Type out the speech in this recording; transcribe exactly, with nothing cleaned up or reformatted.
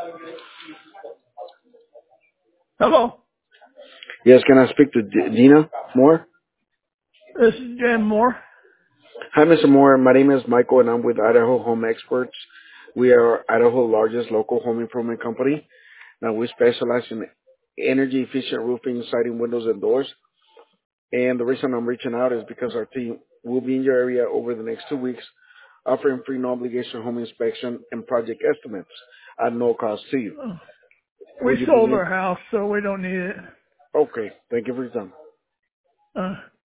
Hello, Yes, can I speak to D- Dina Moore? this is Jan Moore. Hi, Mister Moore. My name is Michael, and I'm with Idaho Home Experts. We are Idaho's largest local home improvement company. Now, we specialize in energy-efficient roofing, siding, windows, and doors. And the reason I'm reaching out is because our team will be in your area over the next two weeks, offering free no-obligation home inspection and project estimates at no cost to you. Uh, We Would you sold be in? our house, so we don't need it. Okay, thank you for your time. Uh,